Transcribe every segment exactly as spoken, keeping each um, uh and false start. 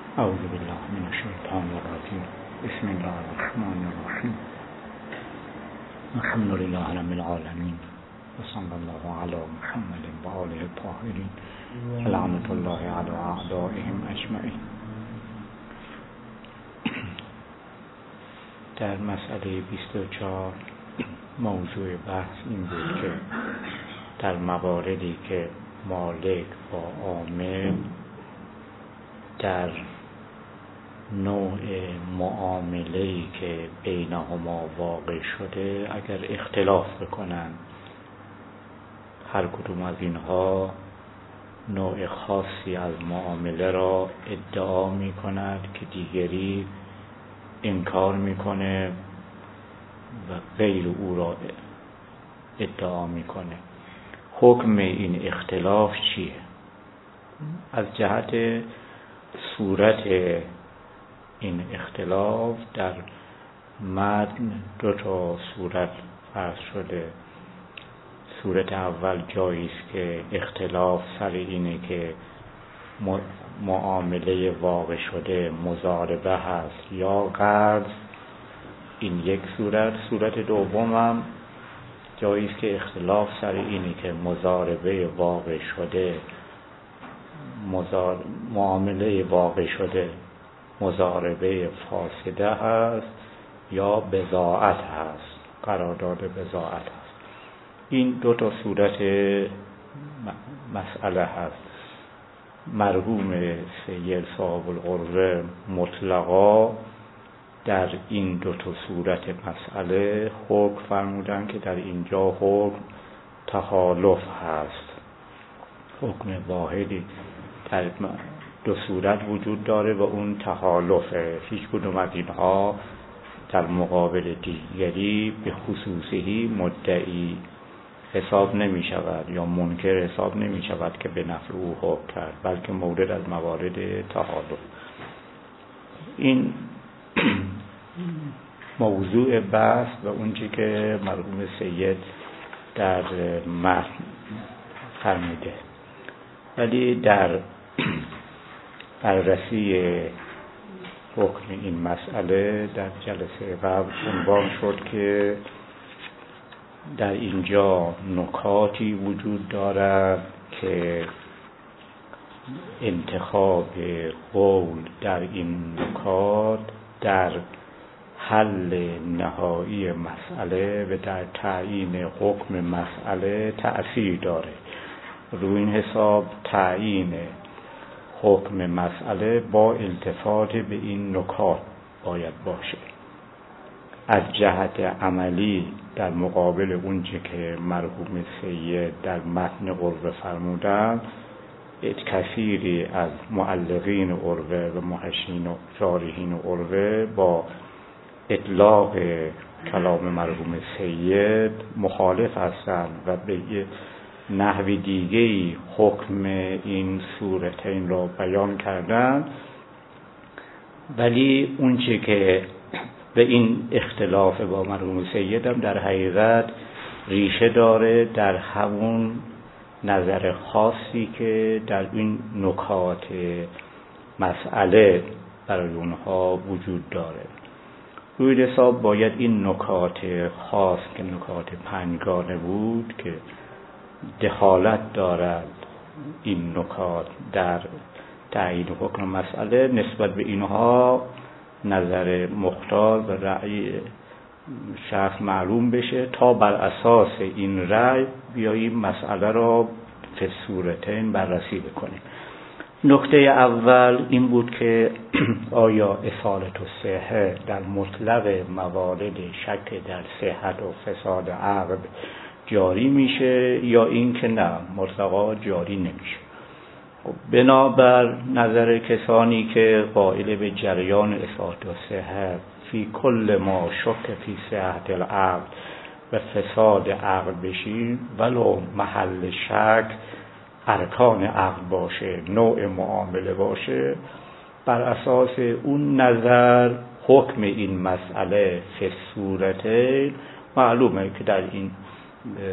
اعوذ بالله من الشیطان الرجیم. بسم الله الرحمن الرحیم. الحمد لله رب العالمین و صلی الله علی محمد و آله الطاهرین و لعنت الله علی اعدائهم اجمعین. در مسئله بیست و چهار موضوع بحث این بود که در مواردی که مالک با عامل در نوع معامله‌ای که بینهما واقع شده اگر اختلاف بکنن، هر کدوم از اینها نوع خاصی از معامله را ادعا می کند که دیگری انکار می کنه و غیر او را ادعا می کنه. حکم این اختلاف چیه؟ از جهت صورت این اختلاف در متن دو تا صورت فرض شده. صورت اول جایی است که اختلاف سر اینه که معامله واقع شده مضاربه هست یا قرض. این یک صورت. صورت دوم هم جایی است که اختلاف سر اینه که مضاربه واقع شده مزار... معامله واقع شده مضاربه فاسده هست یا بضاعت هست، قرارداد بضاعت هست. این دو تا صورت مسئله هست. مرحوم سید صاحب القربه مطلقا در این دو تا صورت مسئله حکم فرمودن که در اینجا حکم تخالف هست. حکم واحدی در دو صورت وجود داره و اون تخالفه. هیچ کدوم از اینها در مقابل دیگری به خصوصی مدعی حساب نمی شود یا منکر حساب نمی شود که به نفع او حکم کرد، بلکه مورد از موارد تخالف. این موضوع بحث و اونچه که مرحوم سید در متن فرموده. ولی در بررسی حکم این مسئله در جلسه قبل عنوان شد که در اینجا نکاتی وجود دارد که انتخاب قول در این نکات در حل نهایی مسئله و در تعیین حکم مسئله تأثیر داره. روی این حساب تعیین حکم مسئله با التفات به این نکات باید باشه. از جهت عملی در مقابل اونچه که مرحوم سید در متن قربه فرمودن، کثیری از معلقین قربه و محشین و شارحین قربه با اطلاق کلام مرحوم سید مخالف هستند و به نحوی دیگه‌ای حکم این صورتین را بیان کردن. ولی اونچه که به این اختلاف با مرحوم سید هم در حقیقت ریشه داره در همون نظر خاصی که در این نکات مسئله برای اونها وجود داره. روی حساب باید این نکات خاص که نکات پنجگانه بود که دخالت دارد این نکات در تعیین حکم مسئله، نسبت به اینها نظر مختار و رأی شخص معلوم بشه تا بر اساس این رأی بیاییم مسئله را به صورتین بررسی بکنیم. نکته اول این بود که آیا اصالت الصحه در مطلق موارد شک در صحت و فساد عقد جاری میشه یا این که نه، مطلقا جاری نمیشه. بنابر نظر کسانی که قائل به جریان اصالت الصحه فی کل ما شک فی صحت العقد و فساد عقد بشین، ولو محل شک ارکان عقد باشه، نوع معامله باشه، بر اساس اون نظر حکم این مسئله فی صورتین معلومه که در این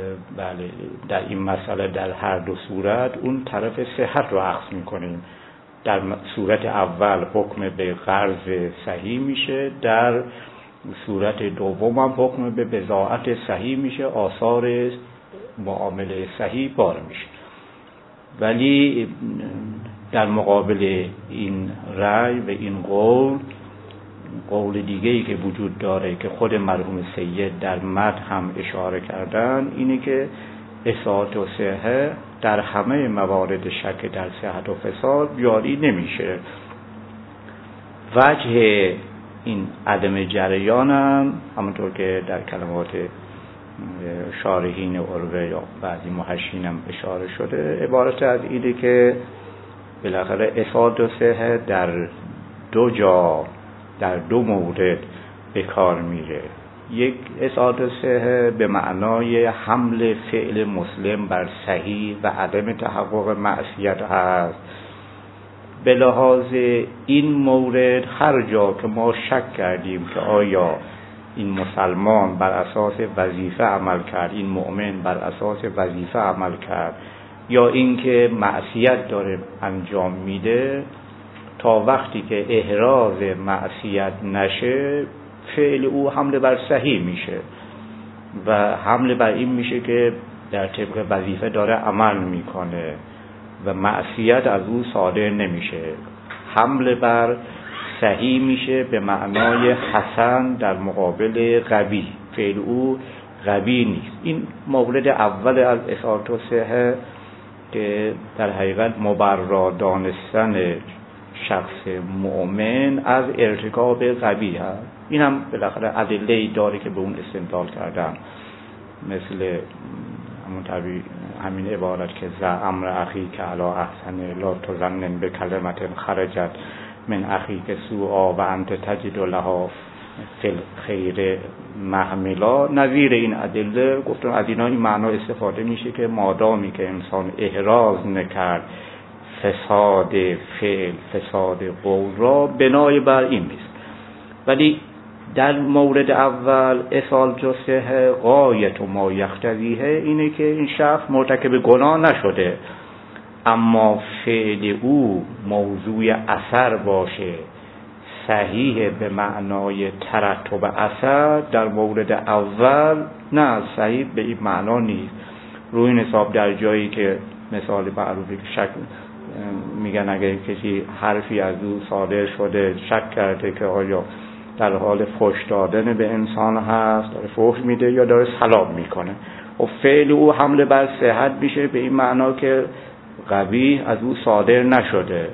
بله در این مسئله در هر دو صورت اون طرف صحت رو اخذ میکنیم در صورت اول حکم به قرض صحیح میشه، در صورت دوم هم حکم به بضاعت صحیح میشه، آثار معامله صحیح بار میشه. ولی در مقابل این رأی و این قول، قول دیگه‌ای که وجود داره که خود مرحوم سید در متن هم اشاره کردن، اینه که اصالت و صحه در همه موارد شک در صحت و فساد بیاری نمیشه. وجه این عدم جریان هم همونطور که در کلمات شارحین عروه یا بعضی محشین هم اشاره شده، عبارت از اینه که بالاخره اصالت و صحه در دو جا، در دو مورد به کار میره. یک اصالت و صحه به معنای حمل فعل مسلم بر صحیح و عدم تحقق معصیت هست. به لحاظ این مورد هر جا که ما شک کردیم که آیا این مسلمان بر اساس وظیفه عمل کرد، این مؤمن بر اساس وظیفه عمل کرد، یا اینکه معصیت داره انجام میده، تا وقتی که احراز معصیت نشه فعل او حمله بر صحیح میشه و حمله بر این میشه که در طبق وظیفه داره عمل میکنه و معصیت از او صادر نمیشه. حمله بر صحیح میشه به معنای حسن در مقابل قبیح، فعل او قبیح نیست. این مورد اول از اصالت و صحه که در حقیقت مبرا دانستن شخص مؤمن از ارتکاب قبیح هست. این هم بالاخره ادله‌ای داره که به اون استدلال کردن، مثل همون طبیعی همین عبارت که ز امر اخی که علا احسن لا تظنن به کلمت خرجت من اخی که سوءا و انت تجد لها فی الخیر محملا. نظیر این ادله گفتم از اینا این معنا استفاده میشه که مادامی که انسان احراز نکرد فساد فعل، فساد قول را، بنای بر این نیست. ولی در مورد اول اصالت و صحه غایت و ما یقتضیه اینه که این شخص مرتکب گناه نشده، اما فعل او موضوع اثر باشه، صحیح به معنای ترتب اثر. در مورد اول نه، صحیح به این معنا نیست. روی این حساب در جایی که مثال معروفی که شک میگن اگر کسی حرفی از او صادر شده شک کرده که آیا در حال فحش دادن به انسان هست، داره فحش میده یا داره سلام میکنه، و فعل او حمله بر صحت میشه به این معنا که قبیح از او صادر نشده،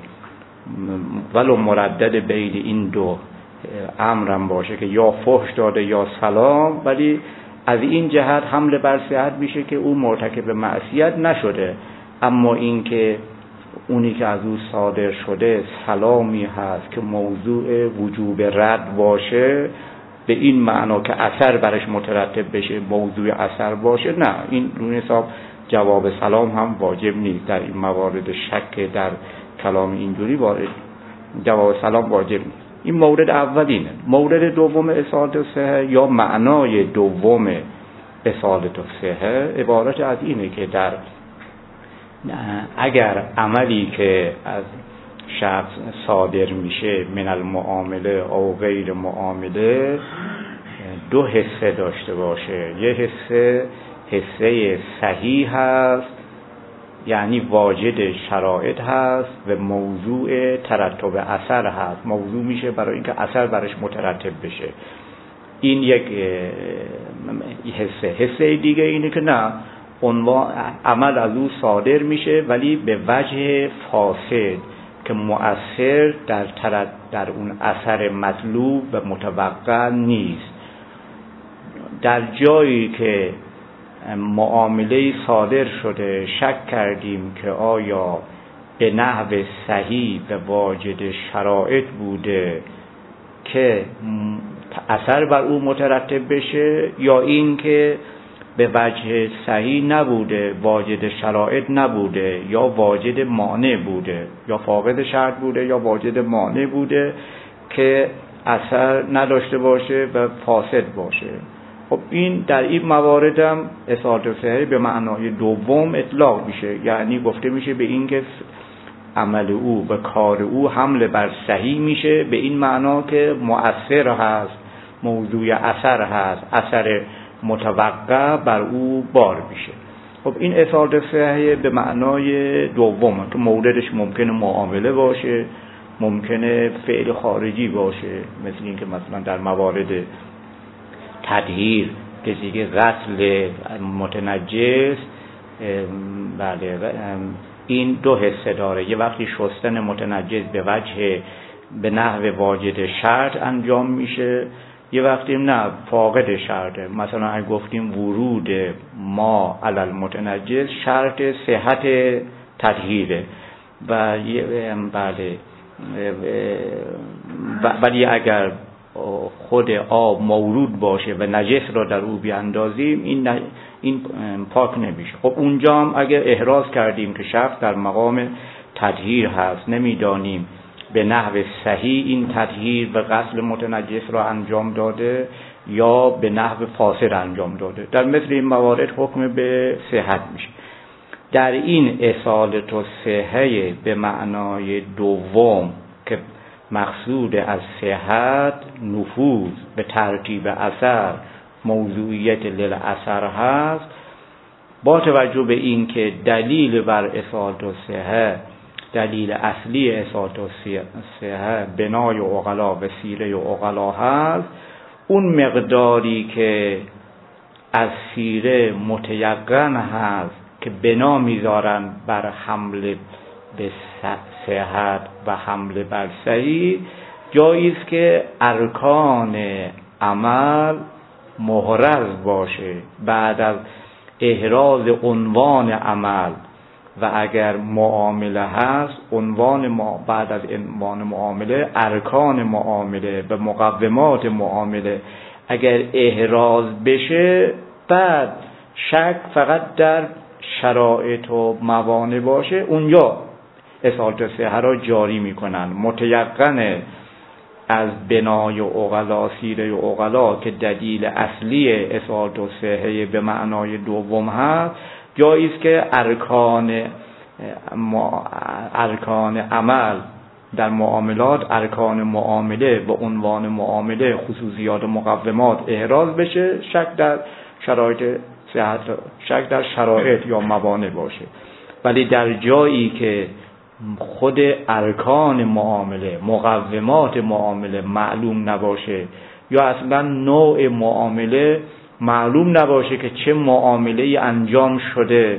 ولو مردد بین این دو امرم باشه که یا فحش داده یا سلام، ولی از این جهت حمله بر صحت میشه که او مرتکب معصیت نشده. اما این که اونی که از او صادر شده سلامی هست که موضوع وجوب رد باشه، به این معنا که اثر برش مترتب بشه، موضوع اثر باشه، نه، این روی حساب جواب سلام هم واجب نیست. در این موارد شک در کلام اینجوری وارد جواب سلام واجب نیست. این مورد اولینه. مورد دوم اصالت الصحه یا معنای دوم اصالت الصحه عبارت از اینه که در اگر عملی که از شخص صادر میشه من المعامله او غیر معامله دو حصه داشته باشه. یه حصه حصه صحیح هست، یعنی واجد شرایط هست و موضوع ترتب اثر هست، موضوع میشه برای اینکه اثر برش مترتب بشه. این یک حصه. حصه دیگه اینه که نه، عنوان عمل از او صادر میشه ولی به وجه فاسد که مؤثر در ترد در اون اثر مطلوب و متوقع نیست. در جایی که معامله صادر شده شک کردیم که آیا به نحو صحیح و واجد شرایط بوده که اثر بر او مترتب بشه، یا این که به وجه صحیح نبوده، واجد شرایط نبوده، یا واجد مانع بوده، یا فاقد شرط بوده یا واجد مانع بوده که اثر نداشته باشه و فاسد باشه. خب این در این موارد هم اصالت الصحه به معنای دوم اطلاق میشه، یعنی گفته میشه به این که عمل او و کار او حمل بر صحیح میشه، به این معنا که مؤثر هست، موضوع اثر هست، اثر متوقع بر او بار میشه. خب این اصالت صحیح به معنای دومه که موردش ممکنه معامله باشه، ممکنه فعل خارجی باشه، مثل این که مثلا در موارد تطهیر کسی که غسل متنجس، بله این دو حصه داره. یه وقتی شستن متنجس به وجه به نحو واجد شرط انجام میشه، یه وقتی نه فاقد شرطه. مثلا اگه گفتیم ورود ما علی المتنجس شرط صحت تطهیره و بله ولی اگر خود آب مورود باشه و نجس را در او بیاندازیم این این پاک نمیشه. خب اونجا هم اگر احراز کردیم که شخص در مقام تطهیر هست، نمیدانیم به نحو صحیح این تطهیر و غسل متنجس را انجام داده یا به نحو فاسد انجام داده، در مثل این موارد حکم به صحت میشه. در این اصالت و صحه به معنای دوم که مقصود از صحت نفوذ به ترتیب اثر، موضوعیت للاثر هست، با توجه به این که دلیل بر اصالت و صحه، دلیل اصلی اصالت و صحه بنای عقلا و سیره عقلا هست، اون مقداری که از سیره متیقن هست که بنا میذارن بر حمل به صحت و حمل بر صحیح، جاییست که ارکان عمل محرز باشه بعد از احراز عنوان عمل، و اگر معامله هست عنوان ما بعد از عنوان معامله ارکان معامله و مقومات معامله اگر احراز بشه، بعد شک فقط در شرایط و موانع باشه، اونجا اصالت صحه را جاری میکنن. متیقن از بنای عقلا سیره عقلا که دلیل اصلی اصالت صحه به معنای دوم هست، جاییست که ارکان ارکان عمل در معاملات، ارکان معامله و عنوان معامله، خصوصیات و مقومات احراز بشه، شک در شرایط صحت، شک در شرایط یا موانع باشه. ولی در جایی که خود ارکان معامله، مقومات معامله معلوم نباشه یا اصلا نوع معامله معلوم نباشه که چه معامله انجام شده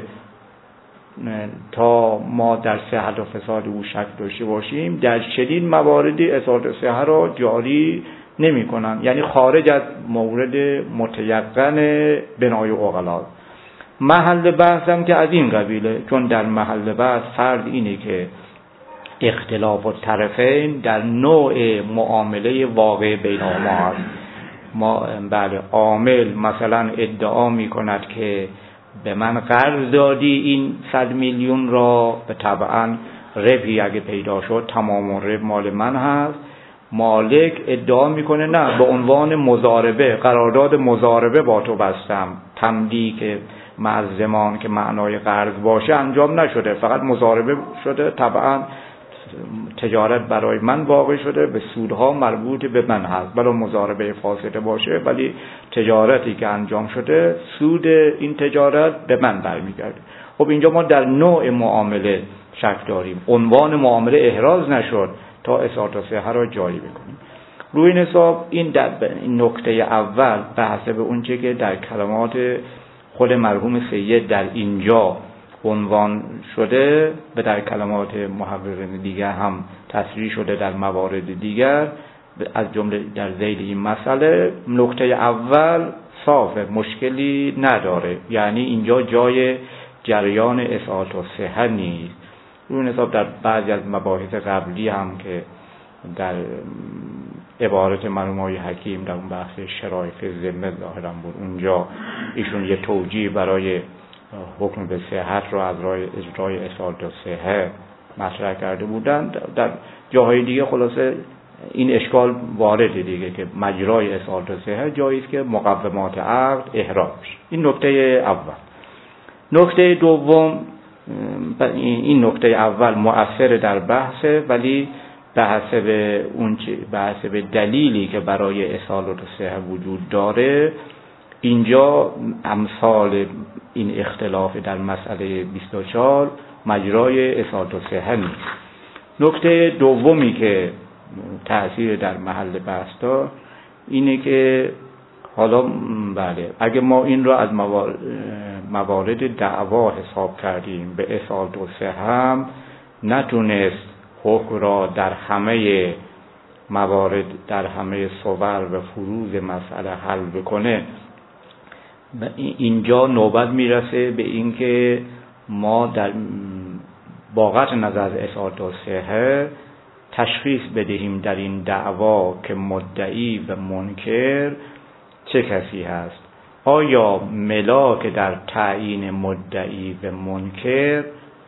تا ما در صحت و فساد او شک داشته باشیم، در چنین مواردی اصالت صحه را جاری نمی کنن، یعنی خارج از مورد متیقن بنای عقلا. محل بحثم که از این قبیله، چون در محل بحث فرض اینه که اختلاف الطرفین در نوع معامله واقع بینهما هست. ما بله عامل مثلا ادعا می کند که به من قرض دادی این صد میلیون را، به طبعا ربحی اگه پیدا شد تمام ربح مال من هست. مالک ادعا میکنه نه، به عنوان مضاربه، قرارداد مضاربه با تو بستم، تملیک مع زمان که معنای قرض باشه انجام نشده، فقط مضاربه شده، طبعا تجارت برای من واقع شده، به سودها مربوط به من هست، بلا مضاربه فاسده باشه ولی تجارتی که انجام شده سود این تجارت به من برمیگرده. خب اینجا ما در نوع معامله شک داریم، عنوان معامله احراز نشد تا اصالت صحه را جاری بکنیم. روی این حساب این در این نکته اول بحث به اون چه که در کلمات خود مرحوم سید در اینجا عنوان شده و در کلمات محققین دیگر هم تصریح شده در موارد دیگر، از جمله در ذیل این مسئله. نکته اول صافه، مشکلی نداره، یعنی اینجا جای جریان اصالت و صحه نیست. روی این حساب در بعضی از مباحث قبلی هم که در عبارت مرحوم آقای حکیم در اون بحث شرایط ذمه ظاهرا بود، اونجا ایشون یه توجیه برای حکم به صحت رو از راه اجرای اصالت و صحه مطرح کرده بودند. در جاهای دیگه خلاصه این اشکال وارد دیگه که مجرای اصالت و صحه جایی است که مقومات عقد احراز بشه. این نکته اول. نکته دوم این نکته اول مؤثر در بحثه، ولی به حسب اون به حسب دلیلی که برای اصالت الصحه وجود داره اینجا امثال این اختلاف در مسئله بیست و چهار مجرای اصالت الصحه نیست. نکته دومی که تأثیر در محل بحث داره اینه که حالا بله اگه ما این رو از موارد دعوا حساب کردیم به اصالت الصحه هم نتونست حکم را در همه موارد در همه صور و فروض مسئله حل بکنه، اینجا نوبت میرسه به اینکه ما در با قطع نظر از اصالت الصحه تشخیص بدهیم در این دعوا که مدعی و منکر چه کسی هست. آیا ملاک در تعیین مدعی و منکر،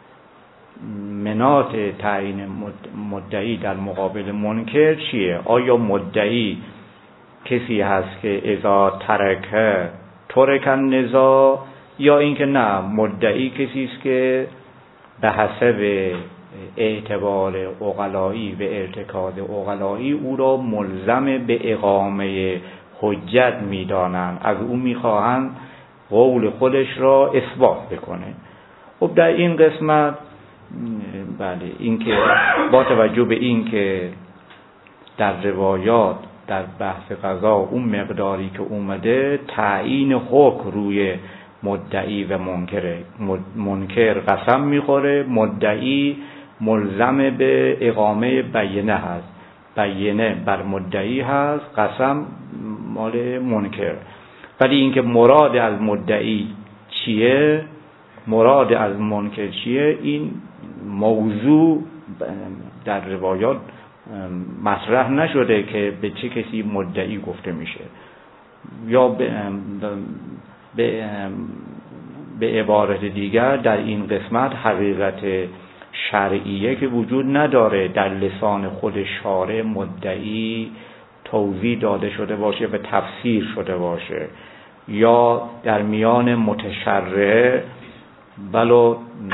منات تعیین مدعی در مقابل منکر چیه؟ آیا مدعی کسی هست که اذا ترکه ترک النزاع، یا اینکه نه مدعی کسی است که به حسب اعتبار عقلایی و ارتکاز عقلایی او را ملزم به اقامه حجت میدانند، از او میخواهند قول خودش را اثبات بکنه. خب در این قسمت بله اینکه با توجه به اینکه در روایات در بحث قضا اون مقداری که اومده تعیین حکم روی مدعی و منکر، منکر قسم میخوره، مدعی ملزم به اقامه بینه هست، بینه بر مدعی هست، قسم مال منکر. ولی اینکه مراد از مدعی چیه، مراد از منکر چیه، این موضوع در روایات مطرح نشده که به چه کسی مدعی گفته میشه، یا به, به, به عبارت دیگر در این قسمت حقیقت شرعیه که وجود نداره در لسان خود شارع مدعی توضیح داده شده باشه و تفسیر شده باشه، یا در میان متشرع بلو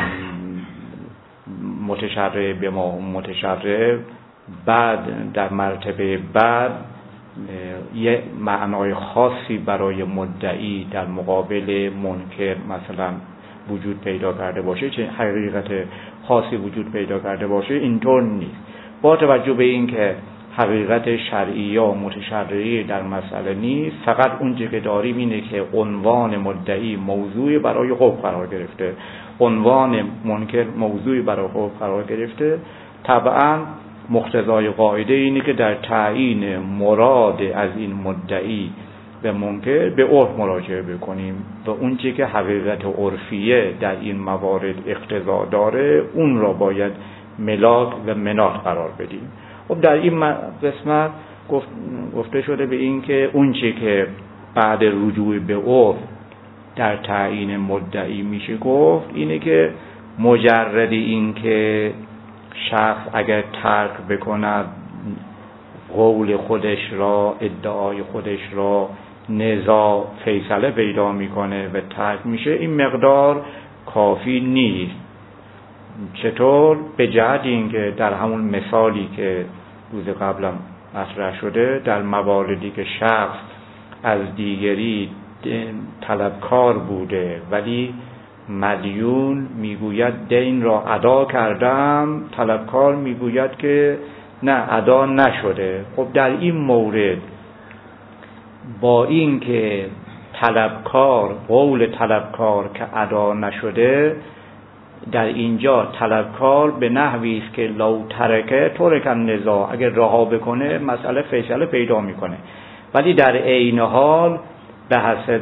متشرع به ما متشرع بعد در مرتبه بعد یه معنای خاصی برای مدعی در مقابل منکر مثلا وجود پیدا کرده باشه، چه حقیقت خاصی وجود پیدا کرده باشه، اینطور نیست. با توجه به این که حقیقت شرعی یا متشرعی در مسئله نیست، فقط اون چیزی که داریم اینه که عنوان مدعی موضوعی برای حکم قرار گرفته، عنوان منکر موضوعی برای حکم قرار گرفته. طبعا مقتضای قاعده اینه که در تعیین مراد از این مدعی و منکر به عرف مراجعه بکنیم و اون چیزی که حقیقت عرفیه در این موارد اقتضا داره اون را باید ملاک و منات قرار بدیم. خب در این قسمت گفت گفته شده به این که اون چیزی که بعد رجوع به عرف در تعیین مدعی میشه گفت اینه که مجرد این که شخص اگر ترک بکند قول خودش را، ادعای خودش را، نزاع فیصله پیدا میکنه و ترک میشه، این مقدار کافی نیست. چطور؟ به جهت اینکه در همون مثالی که روز قبلم مطرح شده، در مواردی که شخص از دیگری طلبکار بوده ولی مدیون میگوید دین را ادا کردم، طلبکار میگوید که نه ادا نشده. خب در این مورد با این که طلبکار قول طلبکار که ادا نشده، در اینجا طلبکار به نحوی است که لو ترکه ترک النزاع، اگر رها بکنه مسئله فیصله پیدا میکنه، ولی در عین حال به حسب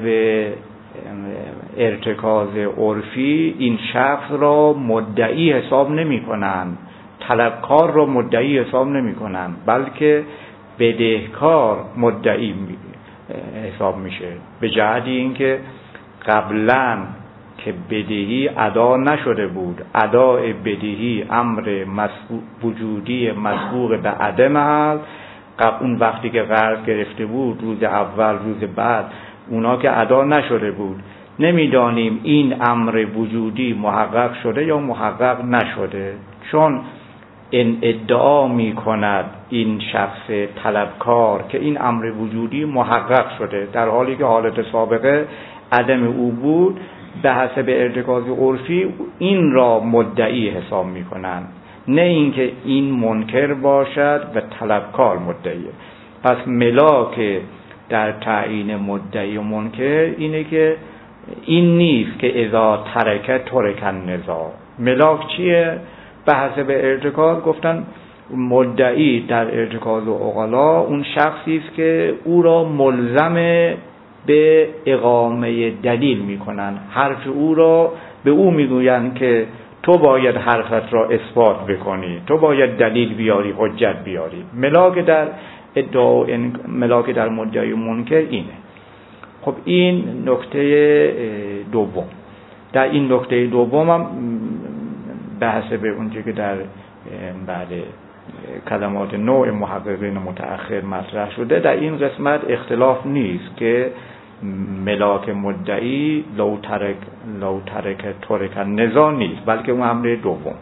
ارتکاز عرفی این شخص را مدعی حساب نمی کنند، طلبکار را مدعی حساب نمی کنند، بلکه بدهکار مدعی حساب میشه، به جهت اینکه قبلا که بدهی ادا نشده بود، ادای بدهی امر وجودی مسبوق به عدم هست. قبل اون وقتی که قرض گرفته بود، روز اول روز بعد اونا که ادا نشده بود، نمیدانیم این امر وجودی محقق شده یا محقق نشده، چون این ادعا می کند این شخص طلبکار که این امر وجودی محقق شده، در حالی که حالت سابقه عدم او بود، به حسب ارتکاز عرفی این را مدعی حساب می کنند، نه اینکه این منکر باشد و طلبکار مدعیه. پس ملاک در تعیین مدعی و منکر اینه که این نیست که اذا ترکت ترکن نزاع. ملاک چیه؟ به حسب ارتکاز گفتن مدعی در ارتکاز و عقلا اون شخصی است که او را ملزم به اقامه دلیل میکنن، حرف او را به او میگویند که تو باید حرفت را اثبات بکنی، تو باید دلیل بیاری، حجت بیاری. ملاک در ادعا، ملاک در مدعی و منکر اینه. خب این نکته دوم. در این نکته دوم هم به حسب اونجا که در بله کلمات نوع محققین متأخر مطرح شده، در این قسمت اختلاف نیست که ملاک مدعی لو ترک لو ترک ترک نزاع نیست، بلکه اون امر دوم.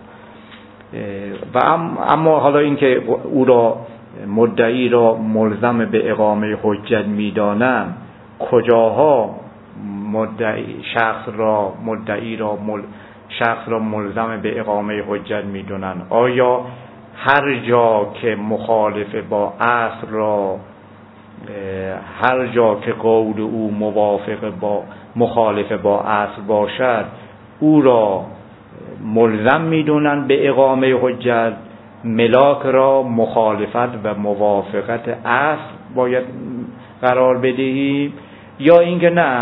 و اما حالا اینکه او را مدعی را ملزم به اقامه حجت می‌دانند، کجاها مدعی شخص را مدعی را مل شخص را ملزم به اقامه حجت می‌دانند؟ آیا هر جا که مخالف با اصل را، هر جا که قول او موافق با مخالف با اصل باشد او را ملزم می‌دانند به اقامه حجت، ملاک را مخالفت و موافقت اصل باید قرار بدهیم؟ یا اینکه نه،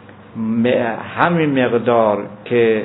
همین مقدار که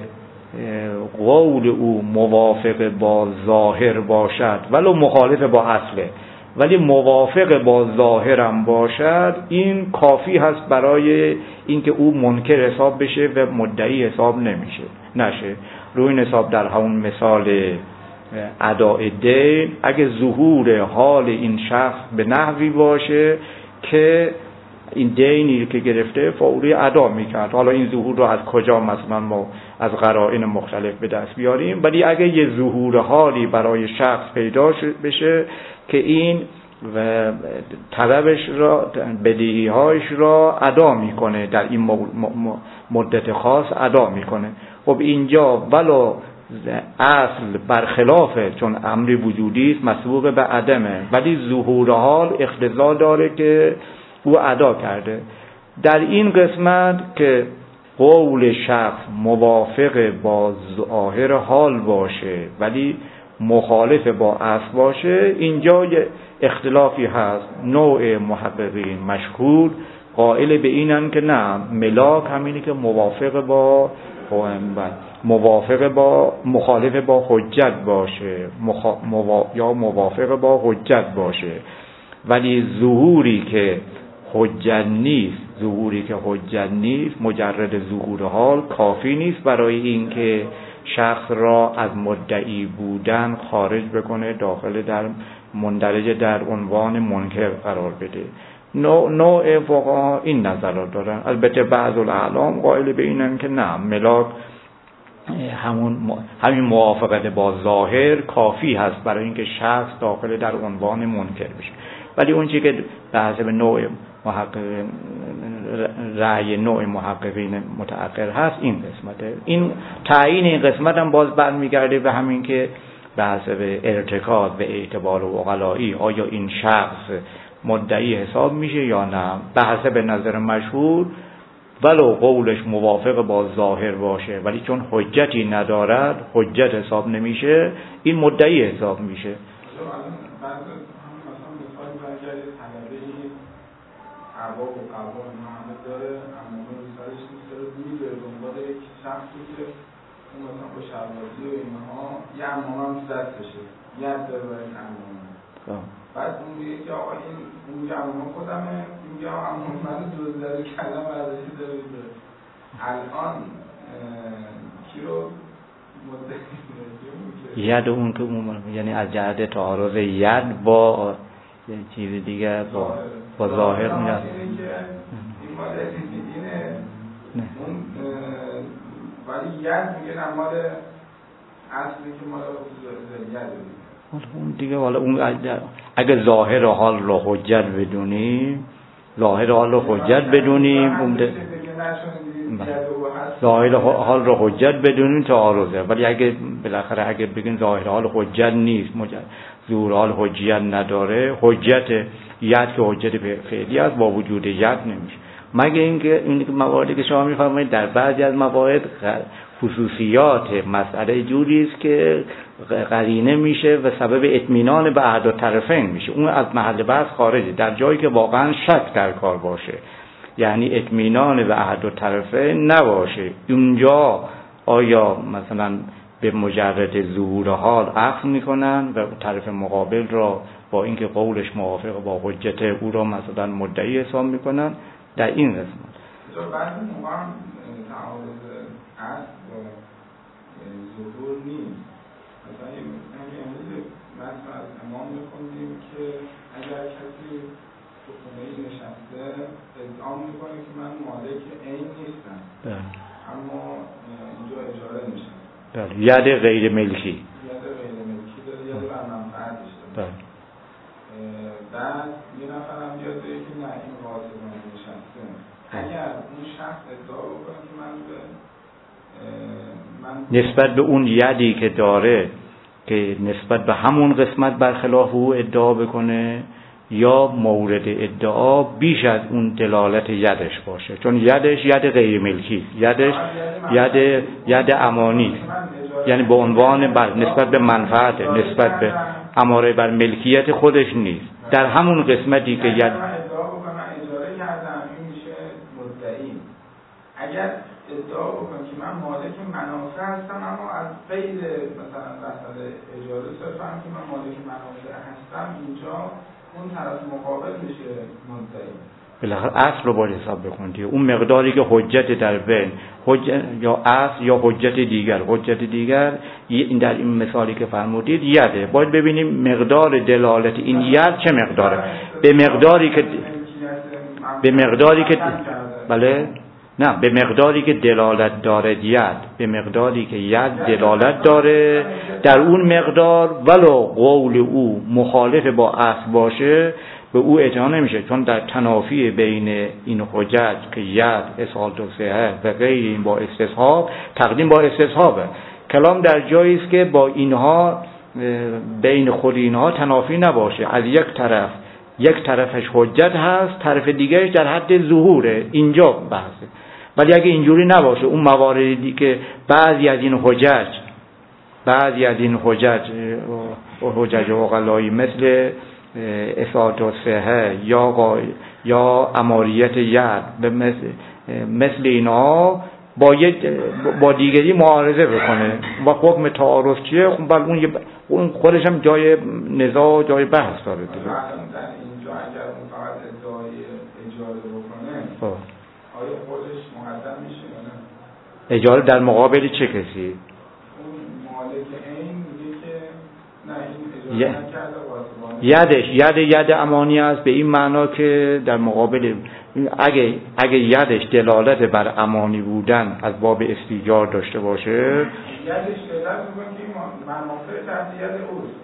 قول او موافق با ظاهر باشد ولو مخالف با اصله، ولی موافق با ظاهرم باشد، این کافی هست برای اینکه او منکر حساب بشه و مدعی حساب نمیشه نشه. روی این حساب در همون مثال اداء دین، اگه ظهور حال این شخص به نحوی باشه که این دینی که گرفته فوری ادا میکرد، حالا این ظهور رو از کجا مثلا ما از قرائن مختلف به دست بیاریم، ولی اگه یه ظهور حالی برای شخص پیدا بشه که این و طلبش را، بدیهی‌هایش را ادا میکنه، در این مدت خاص ادا میکنه، خب اینجا ولو اصل برخلافه، چون امر وجودی است مسبوق به عدمه، ولی ظهور حال اقتضا داره که او ادا کرده. در این قسمت که قول شخص موافق با ظاهر حال باشه ولی مخالف با اصل باشه، اینجا یه اختلافی هست. نوع محققین مشهور قائل به اینن که نه، ملاک همینی که موافق با موافق با مخالف با حجت باشه، مخا... موا... یا موافق با حجت باشه، ولی ظهوری که حجت نیست، ظهوری که حجت نیست مجرد ظهور حال کافی نیست برای اینکه شخص را از مدعی بودن خارج بکنه، داخل در مندرج در عنوان منکر قرار بده. نوع, نوع فقها این نظرات دارن. البته بعض الاعلام قائل به اینن که نه، ملاک همون همین موافقت با ظاهر کافی هست برای اینکه شخص داخل در عنوان منکر بشه. ولی اون چیزی که به حسب نوع محققین، رأی نوع محققین متأخر هست این قسمته. این تعیین این قسمت هم باز برمیگرده به همین که به حسب ارتکاز به اعتبار عقلایی آیا این شخص مدعی حساب میشه یا نه. به حسب نظر مشهور ولو قولش موافق با ظاهر باشه ولی چون حجتی ندارد، حجت حساب نمیشه، این مدعی حساب میشه. عبا و قبا محمد داره، اما اون سرش نیست، داره میده دنبال یک شخصی که اون مثلا با شربازی و اینها یه امام هم دستشه، ید داره برای این امام. بعد اون میگه که آقا این اون میگه امام خودمه، این میگه آقا امام من دوز داره کلم برداشتی داره بیده. الان کی رو مدعی ید اون که اون یعنی از جهت تعارض ید با یه چیز دیگه با با ظاهر میاد. این مال اینه نه. اون ولی ید میگه نمال اصلی که مال ید حالا اون دیگه حالا اون اگه ظاهر حال رو حجت بدونیم ظاهر حال رو حجت بدونیم اون ظاهر حال رو حجت بدونیم تا عارضه، ولی اگه بالاخره اگه بگین ظاهر حال حجت نیست، ظهور حال حجت نداره، حجت ید که حجت فعلی است با وجود ید نمیشه، مگه اینکه این مواردی که شما میفرمایید در بعضی از موارد خصوصیات مسئله جوری است که قرینه میشه و سبب اطمینان به احد الطرفین میشه، اون از محل بحث خارجه. در جایی که واقعا شک در کار باشه، یعنی اطمینان به احد الطرفین نباشه، اونجا آیا مثلا به مجرد ظهور حال اخذ میکنن و طرف مقابل را با اینکه قولش موافق با حجت او را مثلا مدعی حساب میکنن. در این قسمت بعضی موقع هم تعارض اصل با ظهور نیست. مثلا همین امروز مثلا از امام میخوندیم که اگر کسی تو خونه نشسته ادعا میکنه که من مالک عین نیستم اما اینجا اجاره میشم، بله، ید غیر ملکی ید غیر ملکی داره، ید بر منفعتش داره. بعد یه نفر هم بیاد بگه که نه این غاصبانه نشسته، اگر اون شخص ادعا بکنه که من به من نسبت به اون یدی که داره که نسبت به همون قسمت برخلاف او ادعا بکنه، یا مورد ادعا بیش از اون دلالت یدش باشه، چون یدش ید غیر ملکی، یدش ید ید امانی، یعنی به عنوان بر نسبت به منفعت، نسبت به اماره بر ملکیت خودش نیست. در همون قسمتی که ید ادعا بکنه اجاره کردم این میشه مدعی. اگر ادعا بکنه که من مالک منافع هستم اما از غیر مثلا مسئله اجاره صرفا که من مالک منافع هستم، اینجا اون طرف مقابل میشه مدعی. بالاخره اصل رو باید حساب بکنید، اون مقداری که حجت در بین حجت یا اصل یا حجت دیگر، حجت دیگر این در این مثالی که فرمودید یده، باید ببینیم مقدار دلالت این ید چه مقداره، به مقداری که به مقداری که بله نه به مقداری که دلالت داره ید، به مقداری که ید دلالت داره، در اون مقدار ولو قول او مخالف با اصل باشه به او اجازه نمیشه، چون در تنافی بین این حجت که ید اصالت و صحه و غیر این با استصحاب، تقدیم با استصحابه. کلام در جایی است که با اینها بین خود اینها تنافی نباشه، از یک طرف یک طرفش حجت هست، طرف دیگرش در حد ظهوره، اینجا بحثه. ولی اگه اینجوری نباشه، اون مواردی که بعضی از این حجج بعضی از این حجج حجج عقلایی مثل اثبات و صحه یا غا... یا اماریت ید مثل مثل اینا با یک با دیگری معارضه بکنه و حکم تعارض چیه، خب بل اون اون خودش هم جای نزاع جای بحث داره دیگه. در اینجا اگر اون فقط ادعای اجاره بکنه آه. آیا خودش مقدم میشه یا نه؟ اجاره در مقابل چه کسی؟ اون مالک عین میگه که نه این اجاره نکرده یدش ید ید امانی است، به این معنا که در مقابل اگه اگه یدش دلالت بر امانی بودن از باب استیجار داشته باشه، یدش دلالت میکنه که این منافع تحت ید اوست،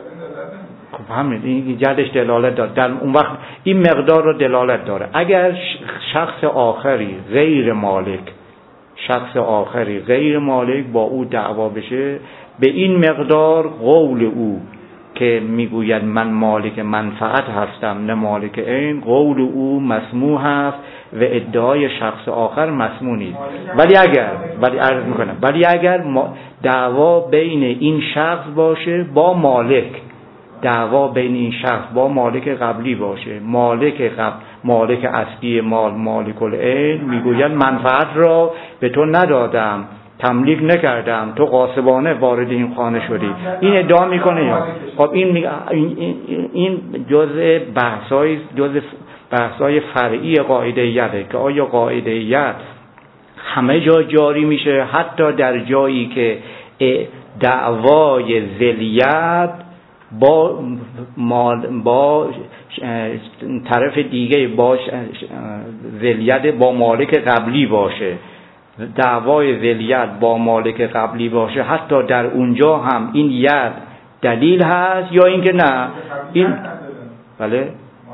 خب همین این یدش دلالت داره، در اون وقت این مقدار رو دلالت داره. اگر شخص آخری غیر مالک شخص آخری غیر مالک با او دعوا بشه، به این مقدار قول او که میگوید من مالک منفعت هستم نه مالک عین، قول او مسموع هست و ادعای شخص آخر مسموع نیست. ولی اگر ولی عرض میکنم ولی اگر دعوا بین این شخص باشه با مالک، دعوا بین این شخص با مالک قبلی باشه، مالک قبل مالک اصلی مال مالک العین میگوید منفعت را به تو ندادم، تملیک نکردم، تو غاصبانه وارد این خانه شدی، این ادعا میکنه. یا خب این این این جزء بحثای جزء بحثای فرعی قاعده یده که آیا قاعده ید همه جا جاری میشه، حتی در جایی که دعوای ذلیت با مال با طرف دیگه با ذلیت با مالک قبلی باشه، دعوای ذلیت با مالک قبلی باشه، حتی در اونجا هم این ید دلیل هست یا اینکه نه این بله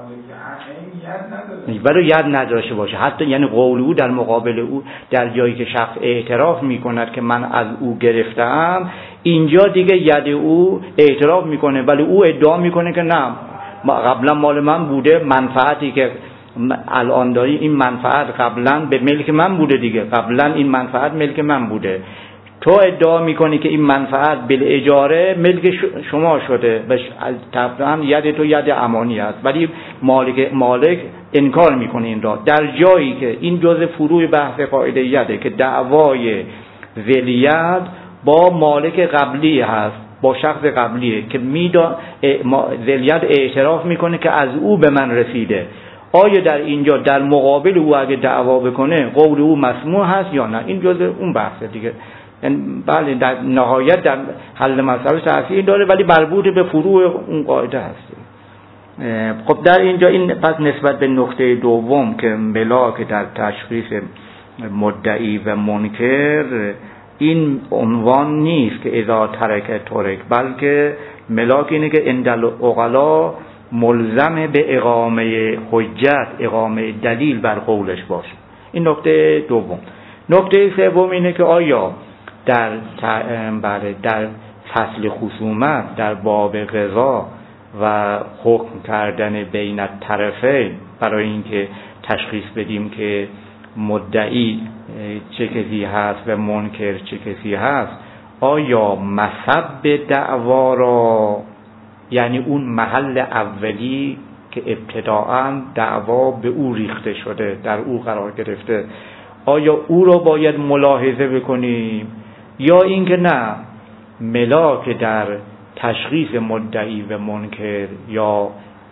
برای ید نداشته باشه، حتی یعنی قول او در مقابل او در جایی که شخص اعتراف میکند که من از او گرفتم، اینجا دیگه ید او اعتراف میکنه ولی او ادعا میکنه که نه قبلا مال من بوده، منفعتی که الان داری این منفعت قبلا به ملک من بوده دیگه، قبلا این منفعت ملک من بوده، تو ادعا میکنی که این منفعت بالاجاره ملک شما شده و طبعا ید تو ید امانی است، ولی مالک مالک انکار میکنه این را، در جایی که این جزء فروع بحث قاعده یده که دعوای ولیت با مالک قبلی هست، با شخص قبلیه که میدان ولیت اعتراف میکنه که از او به من رسیده، آیا در اینجا در مقابل او اگه دعوا بکنه قول او مسموع هست یا نه؟ این جزء اون بحثه دیگه. بله در نهایت در حل مسئله تأثیر داره ولی مربوط به فروع اون قاعده هست. خب در اینجا این پس نسبت به نکته دوم که ملاک در تشخیص مدعی و منکر، این عنوان نیست که اذا ترک ترک، بلکه ملاک اینه که اندل عقلا ملزم به اقامه حجت، اقامه دلیل بر قولش باشه. این نکته دوم. نکته سوم اینه که آیا در بله در فصل خصومت در باب قضا و حکم کردن بین الطرفین برای اینکه تشخیص بدیم که مدعی چه کسی هست و منکر چه کسی هست، آیا مسبب دعوا را، یعنی اون محل اولی که ابتداءً دعوا به او ریخته شده در او قرار گرفته، آیا او را باید ملاحظه بکنیم یا اینکه نه ملاک در تشخیص مدعی و منکر یا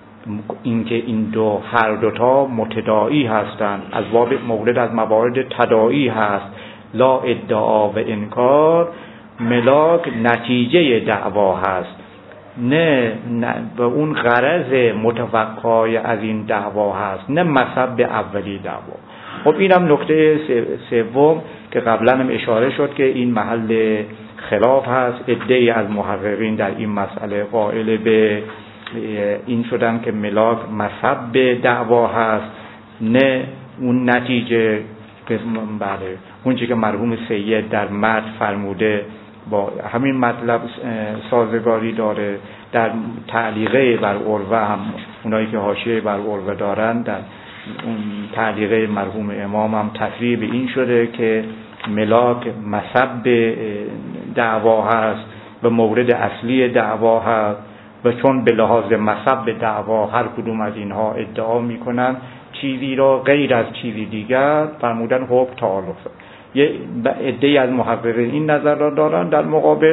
اینکه این دو هر دوتا متداعی هستند، از باب مورد از موارد تداعی هست، لا ادعا و انکار، ملاک نتیجه دعوا هست، نه, نه به اون غرض متوقعی از این دعوا هست، نه مسبب اولی دعوا. خب اینم نکته سوم که قبلا هم اشاره شد که این محل خلاف هست. عده‌ای از محققین در این مسئله قائل به این شدن که ملاک مسبب دعوا هست، نه اون نتیجه که بله اون چیزی که مرحوم سید در متن فرموده با همین مطلب سازگاری داره. در تعلیقه بر عروه هم اونایی که حاشیه بر عروه دارن، در اون تعلیقه مرحوم امام هم تصریح به این شده که ملاک مسبب دعوا هست و مورد اصلی دعوا هست و چون به لحاظ مسبب دعوا هر کدوم از اینها ادعا میکنن چیزی را غیر از چیزی دیگر، فرمودن حکم تعالفه. یه عده‌ای از محققین این نظر را دارن، در مقابل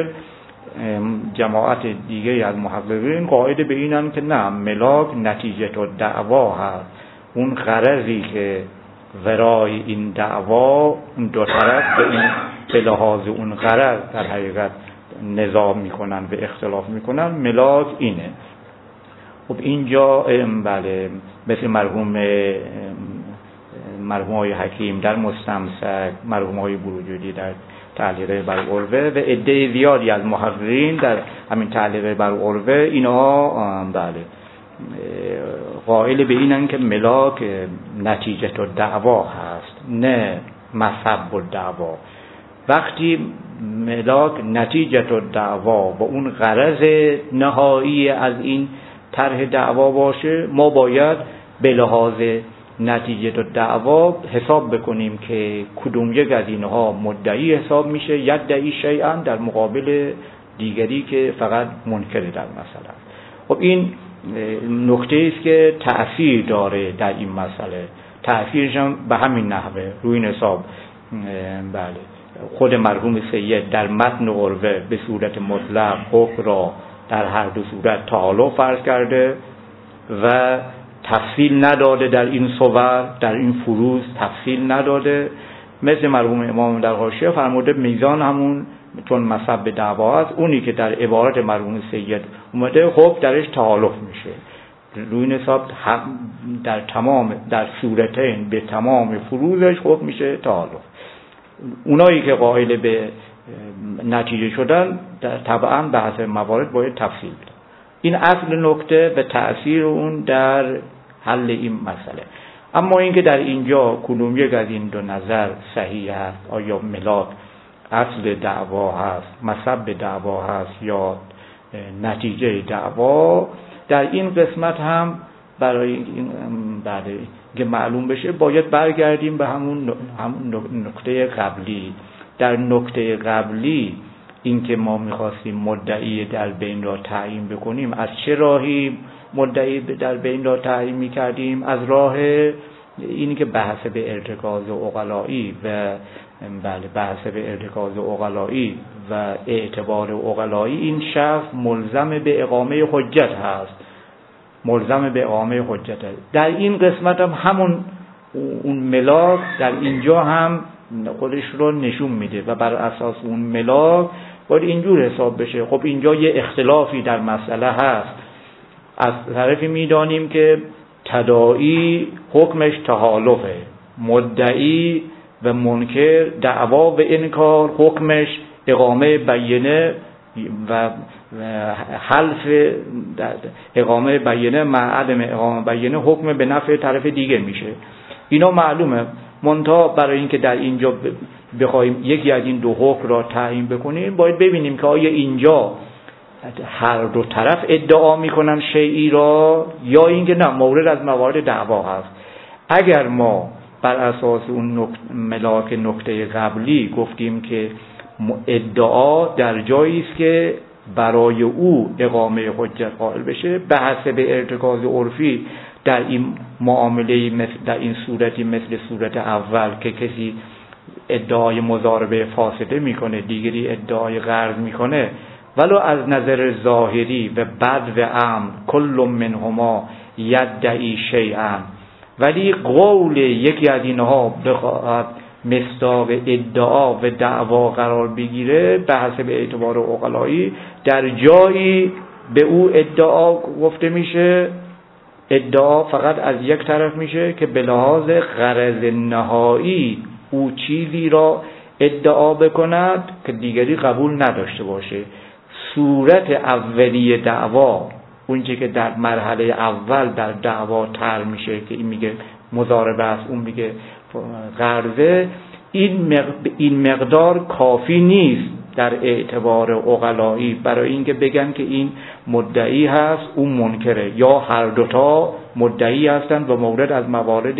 جماعت دیگه از محققین قاعده به اینن که نه، ملاک نتیجه تو دعوا هست، اون غرضی که ورای این دعوا اون دو طرف به, این به لحاظ اون غرض در حقیقت نزاع میکنن و اختلاف میکنن، ملاک اینه. خب اینجا بله مثل مرحوم مرحوم های حکیم در مستمسک، مرحوم های بروجردی در تعلیقه بر عروه و عده زیادی از محققین در همین تعلیقه بر عروه، اینها بله قائل به اینن که ملاک نتیجه تو دعوا هست، نه مسبب الدعوا. وقتی ملاک نتیجه تو دعوا با اون غرض نهایی از این طرح دعوا باشه، ما باید به لحاظ نتیجه تو دعوا حساب بکنیم که کدوم یک از اینها مدعی حساب میشه، یدعی شیئا در مقابل دیگری که فقط منکر در مسئله. خب این نکته است که تأثیر داره در این مسئله. تأثیرش هم به همین نحوه روی این حساب بله خود مرحوم سید در متن عروه به صورت مطلق حکم را در هر دو صورت تعالی فرض کرده و تفصیل نداده، در این صور در این فروض تفصیل نداده. مثل مرحوم امام در حاشیه فرموده میزان همون چون مصب به دعوا است، اونی که در عبارت مرحوم سید اومده خب درش تحالف میشه. روی این حساب در تمام در صورتین به تمام فروزش خب میشه تحالف. اونایی که قائل به نتیجه شدن طبعا به حسب موارد باید تفصیل بده. این اصل نکته و تأثیر اون در حل این مسئله. اما اینکه در اینجا کدوم یک از این دو نظر صحیح است، آیا ملاک اصل دعوا هست، مصب دعوا هست یا نتیجه دعوا، در این قسمت هم برای این برای که معلوم بشه باید برگردیم به همون همون نکته قبلی. در نکته قبلی اینکه ما می‌خواستیم مدعی در بین را تعیین بکنیم، از چه راهی مدعی در بین را تعیین می‌کردیم؟ از راه اینی که بحث به ارتکاز عقلایی و بله بحث به ارتکاز عقلایی و اعتبار عقلایی این شخص ملزم به اقامه حجت هست، ملزم به اقامه حجت هست. در این قسمت هم همون اون ملاک در اینجا هم خودش رو نشون میده و بر اساس اون ملاک باید اینجور حساب بشه. خب اینجا یه اختلافی در مسئله هست. از طرفی میدانیم که تداعی حکمش تحالفه، مدعی و منکر دعوا و انکار حکمش اقامه بینه و حلف اقامه بینه مع عدم اقامه بینه حکم به نفع طرف دیگه میشه. اینا معلومه. منتها برای اینکه در اینجا بخوایم یکی از این دو حکم را تعیین بکنیم باید ببینیم که آیا اینجا هر دو طرف ادعا میکنن شیئی را یا اینکه نه مورد از موارد دعوا هست. اگر ما بر اساس اون نکت ملاک نکته قبلی گفتیم که ادعا در جایی است که برای او اقامه حجت قائل بشه به حسب ارتکاز عرفی در این معامله مثل در این صورتی مثل صورت اول که کسی ادعای مضاربه فاسده میکنه، دیگری ادعای قرض میکنه، ولو از نظر ظاهری و بد و امر کل منهما یدعی شیئا، ولی قول یکی از اینها بخواهد مصداق ادعا و دعوا قرار بگیره به حسب اعتبار عقلایی در جایی به او ادعا گفته میشه، ادعا فقط از یک طرف میشه که به لحاظ غرض نهایی او چیزی را ادعا بکند که دیگری قبول نداشته باشه. صورت اولیه دعوا، اونچه که در مرحله اول در دعوا طرح میشه که این میگه مضاربه است، اون میگه قرضه، این مقدار, این مقدار کافی نیست در اعتبار عقلایی برای اینکه بگن که این مدعی هست اون منکره، یا هر دوتا مدعی هستند و مورد از موارد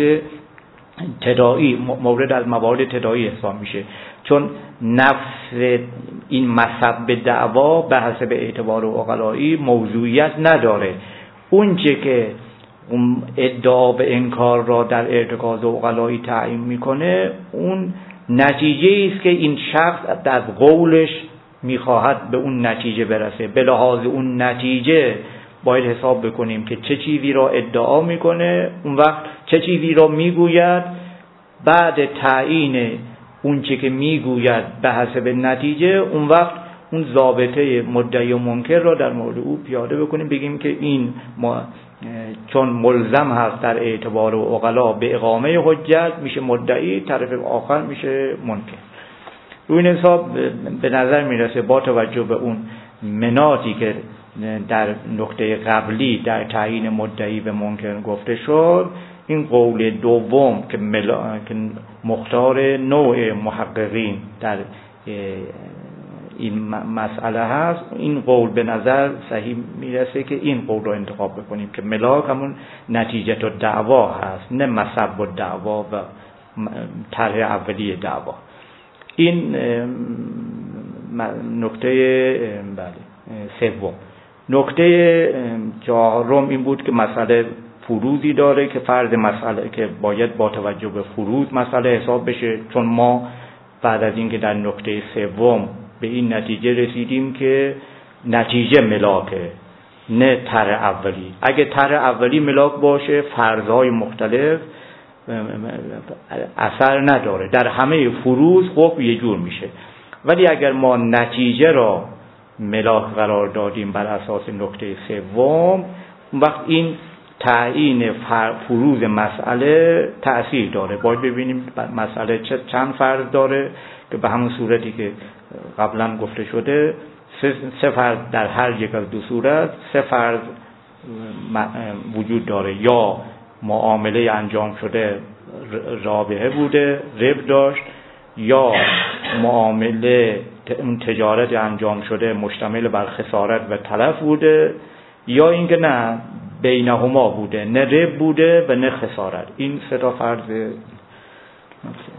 تداعی مورد از موارد تداعی حساب میشه. چون نفس این مصب دعوا به حسب اعتبار عقلایی موضوعیت نداره. اونچه که ادعا به انکار را در ارتکاز عقلایی تعیین میکنه اون نتیجه است که این شخص در قولش میخواهد به اون نتیجه برسه. به لحاظ اون نتیجه باید حساب بکنیم که چه چیزی را ادعا میکنه، اون وقت چه چیزی را میگوید، بعد تعیین اون چه که میگوید به حسب نتیجه اون وقت اون ضابطه مدعی و منکر را در مورد او پیاده بکنیم، بگیم که این ما چون ملزم هست در اعتبار و عقلا به اقامه حجت میشه مدعی، طرف آخر میشه منکر. روی این حساب به نظر میرسه با توجه به اون مناطی که در نقطه قبلی در تعیین مدعی و منکر گفته شد، این قول دوم که, ملا... که مختار نوع محققین در این مسئله هست، این قول به نظر صحیح میرسه که این قول رو انتخاب بکنیم که ملاک همون نتیجه و دعوا هست، نه مصب و دعوا و طرح اولیه دعوا. این نکته بله سوم. نکته چهارم این بود که مسئله فروضی داره که فرض مسئله که باید با توجه به فروض مسئله حساب بشه، چون ما بعد از اینکه در نکته سوم به این نتیجه رسیدیم که نتیجه ملاکه نه طرح اولی. اگه طرح اولی ملاک باشه فرضهای مختلف اثر نداره، در همه فروض خب یه جور میشه. ولی اگر ما نتیجه را ملاک قرار دادیم بر اساس نکته سوم، اون وقت این تعیین فروض مسئله تأثیر داره. باید ببینیم مسئله چند فرض داره که به همون صورتی که قبلا گفته شده سه, سه فرض در هر یک از دو صورت سه فرض وجود داره. یا معامله انجام شده رابحه بوده، ربح داشت، یا معامله تجارت انجام شده مشتمل بر خسارت و تلف بوده، یا اینکه نه بینهما بوده، نه ربح بوده و نه خسارت. این سه تا فرض